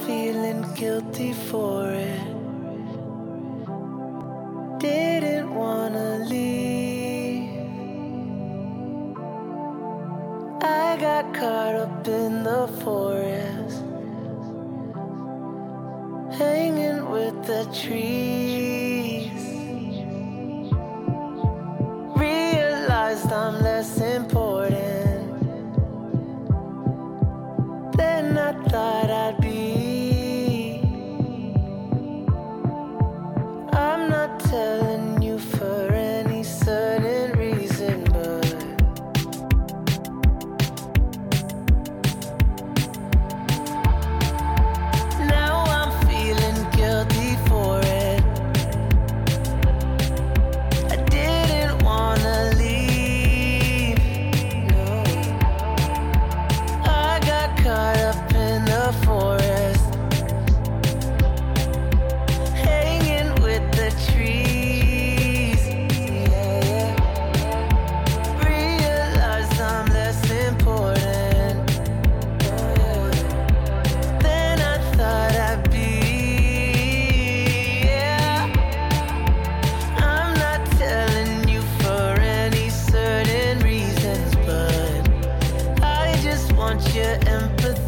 feeling guilty for it. Didn't wanna leave. I got caught up in the forest, hanging with the trees. Realized I'm less important than I thought I'd be. I'm not telling you for any certain reason, but now I'm feeling guilty for it. I didn't wanna leave, no. I got caught up in the forest, hanging with the trees. Yeah, yeah. Realized I'm less important than I thought I'd be. Yeah. I'm not telling you for any certain reasons, but I just want your empathy.